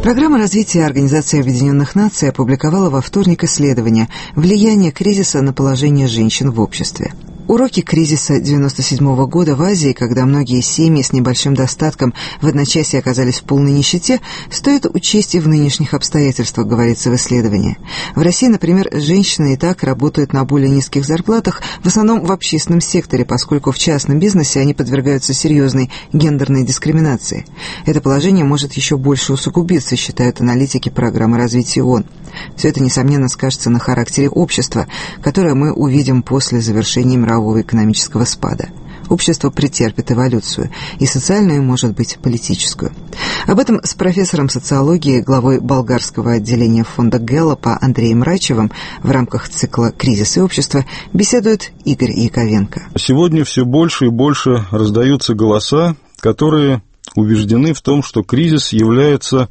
Программа развития Организации Объединенных Наций опубликовала во вторник исследование «Влияние кризиса на положение женщин в обществе». Уроки кризиса 1997 года в Азии, когда многие семьи с небольшим достатком в одночасье оказались в полной нищете, стоит учесть и в нынешних обстоятельствах, говорится в исследовании. В России, например, женщины и так работают на более низких зарплатах, в основном в общественном секторе, поскольку в частном бизнесе они подвергаются серьезной гендерной дискриминации. Это положение может еще больше усугубиться, считают аналитики программы развития ООН. Все это, несомненно, скажется на характере общества, которое мы увидим после завершения мирового экономического спада. Общество претерпит эволюцию, и социальную, и, может быть, политическую. Об этом с профессором социологии, главой болгарского отделения фонда Гэллопа Андреем Райчевым в рамках цикла «Кризис и общество» беседует Игорь Яковенко. Сегодня все больше и больше раздаются голоса, которые убеждены в том, что кризис является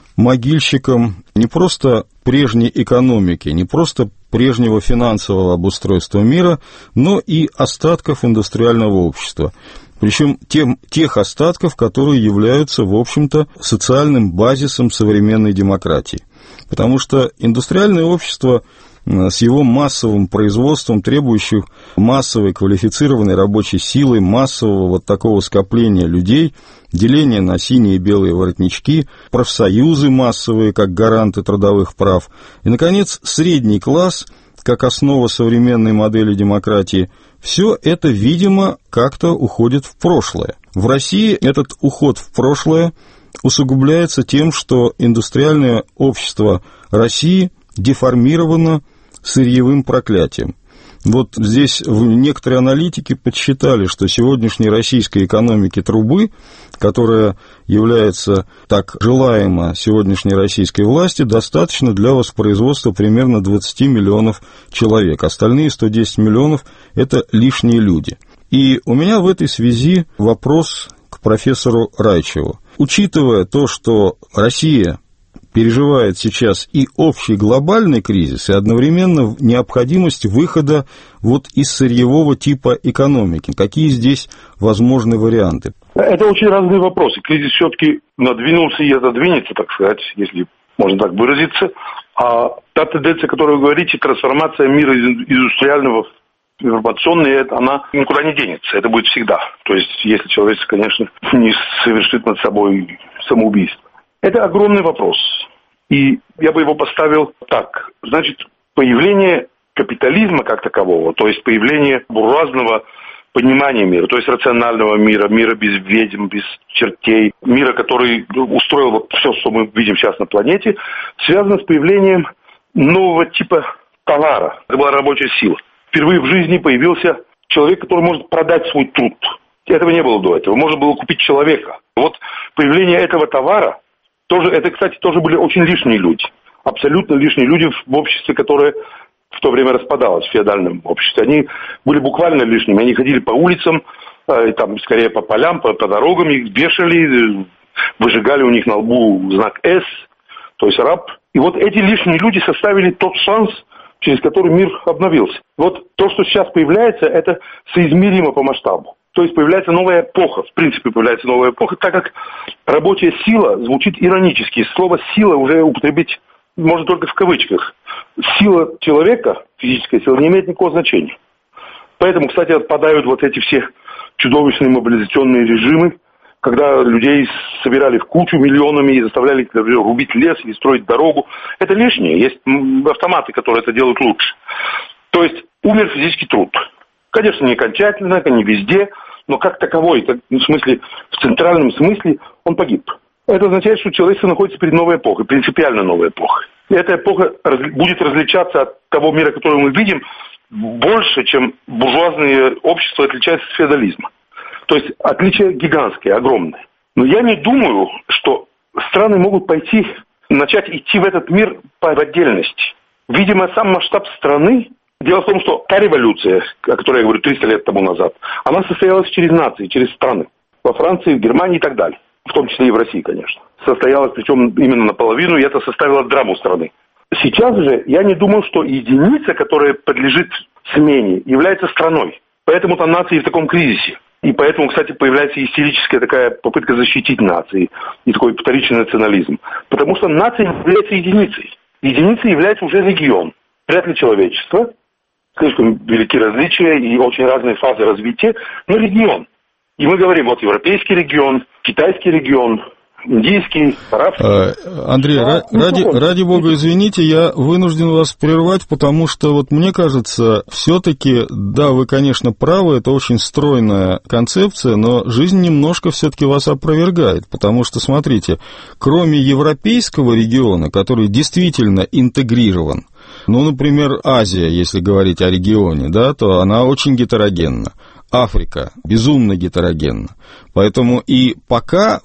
могильщиком не просто прежней экономики, не просто прежнего финансового обустройства мира, но и остатков индустриального общества. Причем тех остатков, которые являются, в общем-то, социальным базисом современной демократии. Потому что индустриальное общество с его массовым производством, требующим массовой квалифицированной рабочей силы, массового вот такого скопления людей, деление на синие и белые воротнички, профсоюзы массовые, как гаранты трудовых прав, и, наконец, средний класс, как основа современной модели демократии, все это, видимо, как-то уходит в прошлое. В России этот уход в прошлое усугубляется тем, что индустриальное общество России деформировано сырьевым проклятием. Вот здесь некоторые аналитики подсчитали, что сегодняшней российской экономике трубы, которая является так желаема сегодняшней российской власти, достаточно для воспроизводства примерно 20 миллионов человек. Остальные 110 миллионов – это лишние люди. И у меня в этой связи вопрос к профессору Райчеву. Учитывая то, что Россия переживает сейчас и общий глобальный кризис, и одновременно необходимость выхода вот из сырьевого типа экономики. Какие здесь возможны варианты? Это очень разные вопросы. Кризис все-таки надвинулся и отодвинется, так сказать, если можно так выразиться. А та тенденция, о которой вы говорите, трансформация мира из индустриального в информационный, она никуда не денется. Это будет всегда. То есть, если человек, конечно, не совершит над собой самоубийство. Это огромный вопрос, и я бы его поставил так. Значит, появление капитализма как такового, то есть появление буржуазного понимания мира, то есть рационального мира, мира без ведьм, без чертей, мира, который устроил вот все, что мы видим сейчас на планете, связано с появлением нового типа товара. Это была рабочая сила. Впервые в жизни появился человек, который может продать свой труд. Этого не было до этого. Можно было купить человека. Вот появление этого товара, это, кстати, тоже были очень лишние люди. Абсолютно лишние люди в обществе, которое в то время распадалось, в феодальном обществе. Они были буквально лишними. Они ходили по улицам, там, скорее по полям, по дорогам, их вешали, выжигали у них на лбу знак «С», то есть раб. И вот эти лишние люди составили тот шанс, через который мир обновился. Вот то, что сейчас появляется, это соизмеримо по масштабу. То есть появляется новая эпоха, в принципе появляется новая эпоха, так как рабочая сила звучит иронически. Слово «сила» уже употребить можно только в кавычках. Сила человека, физическая сила, не имеет никакого значения. Поэтому, кстати, отпадают вот эти все чудовищные мобилизационные режимы, когда людей собирали в кучу миллионами и заставляли рубить лес или строить дорогу. Это лишнее. Есть автоматы, которые это делают лучше. То есть умер физический труд. Конечно, не окончательно, не везде, но как таковой, в центральном смысле, он погиб. Это означает, что человечество находится перед новой эпохой, принципиально новой эпохой. И эта эпоха будет различаться от того мира, который мы видим, больше, чем буржуазное общество отличается от феодализма. То есть отличие гигантское, огромное. Но я не думаю, что страны могут начать идти в этот мир по отдельности. Видимо, сам масштаб страны. Дело в том, что та революция, о которой я говорю 300 лет тому назад, она состоялась через нации, через страны. Во Франции, в Германии и так далее. В том числе и в России, конечно. Состоялась, причем именно наполовину, и это составило драму страны. Сейчас же я не думаю, что единица, которая подлежит смене, является страной. Поэтому-то нации в таком кризисе. И поэтому, кстати, появляется истерическая такая попытка защитить нации и такой вторичный национализм. Потому что нация является единицей. Единицей является уже регион. Вряд ли человечество. Слишком велики различия и очень разные фазы развития, но регион. И мы говорим, вот европейский регион, китайский регион, индийский, арабский. Андрей, ради бога, извините, я вынужден вас прервать, потому что вот мне кажется, все-таки, да, вы, конечно, правы, это очень стройная концепция, но жизнь немножко все-таки вас опровергает, потому что, смотрите, кроме европейского региона, который действительно интегрирован, ну, например, Азия, если говорить о регионе, да, то она очень гетерогенна. Африка безумно гетерогенна. Поэтому и пока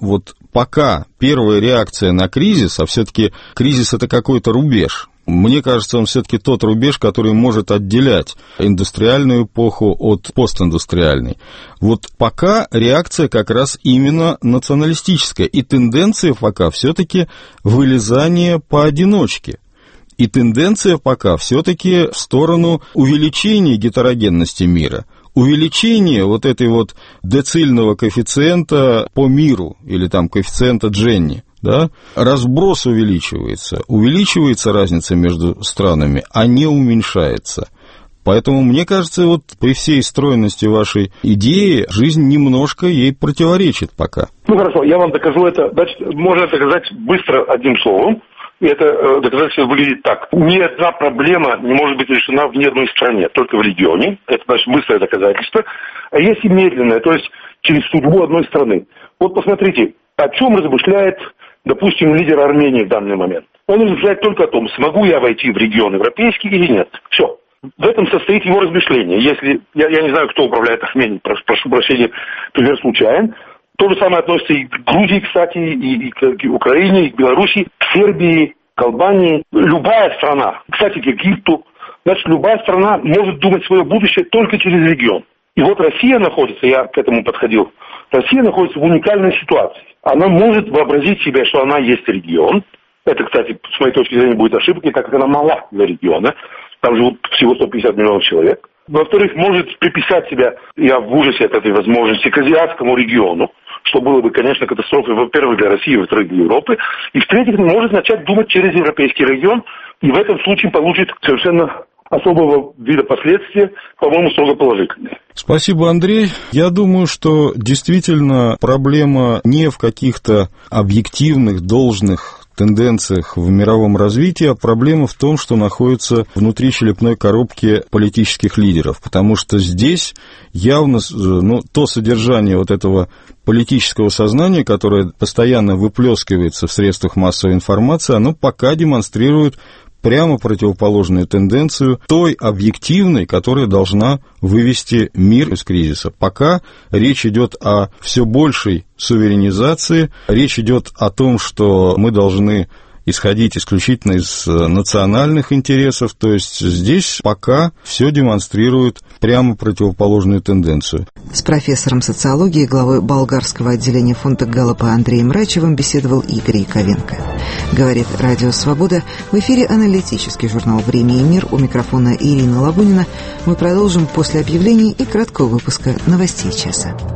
первая реакция на кризис, а все-таки кризис это какой-то рубеж. Мне кажется, он все-таки тот рубеж, который может отделять индустриальную эпоху от постиндустриальной. Вот пока реакция как раз именно националистическая, и тенденция пока все-таки вылезание поодиночке. И тенденция пока все-таки в сторону увеличения гетерогенности мира, увеличение вот этой вот децильного коэффициента по миру, или там коэффициента Дженни, да, разброс увеличивается разница между странами, а не уменьшается. Поэтому, мне кажется, вот при всей стройности вашей идеи, жизнь немножко ей противоречит пока. Ну, хорошо, я вам докажу это. Значит, можно доказать быстро одним словом. И это доказательство выглядит так. Ни одна проблема не может быть решена в ни одной стране, только в регионе. Это, значит, быстрое доказательство. А есть и медленное, то есть через судьбу одной страны. Вот посмотрите, о чем размышляет, допустим, лидер Армении в данный момент. Он размышляет только о том, смогу я войти в регион европейский или нет. Все. В этом состоит его размышление. Если, я не знаю, кто управляет Арменией, прошу прощения, пример случайен. То же самое относится и к Грузии, кстати, и к Украине, и к Белоруссии, к Сербии, к Албании. Любая страна, кстати, к Египту, значит, любая страна может думать свое будущее только через регион. И вот Россия находится, я к этому подходил, Россия находится в уникальной ситуации. Она может вообразить себе, что она есть регион. Это, кстати, с моей точки зрения, будет ошибкой, так как она мала для региона. Там живут всего 150 миллионов человек. Во-вторых, может приписать себя, я в ужасе от этой возможности, к азиатскому региону, что было бы, конечно, катастрофой, во-первых, для России, во-вторых, для Европы. И, в-третьих, может начать думать через европейский регион, и в этом случае получит совершенно особого вида последствия, по-моему, строго положительные. Спасибо, Андрей. Я думаю, что действительно проблема не в каких-то объективных, должных тенденциях в мировом развитии, а проблема в том, что находится внутри черепной коробки политических лидеров, потому что здесь явно то содержание вот этого политического сознания, которое постоянно выплескивается в средствах массовой информации, оно пока демонстрирует прямо противоположную тенденцию той объективной, которая должна вывести мир из кризиса. Пока речь идет о все большей суверенизации, речь идет о том, что мы должны исходить исключительно из национальных интересов, то есть здесь пока все демонстрирует прямо противоположную тенденцию. С профессором социологии, главой болгарского отделения фонда Галлапа Андреем Рачевым беседовал Игорь Яковенко. Говорит Радио Свобода. В эфире аналитический журнал «Время и мир». У микрофона Ирина Лабунина. Мы продолжим после объявлений и краткого выпуска новостей часа.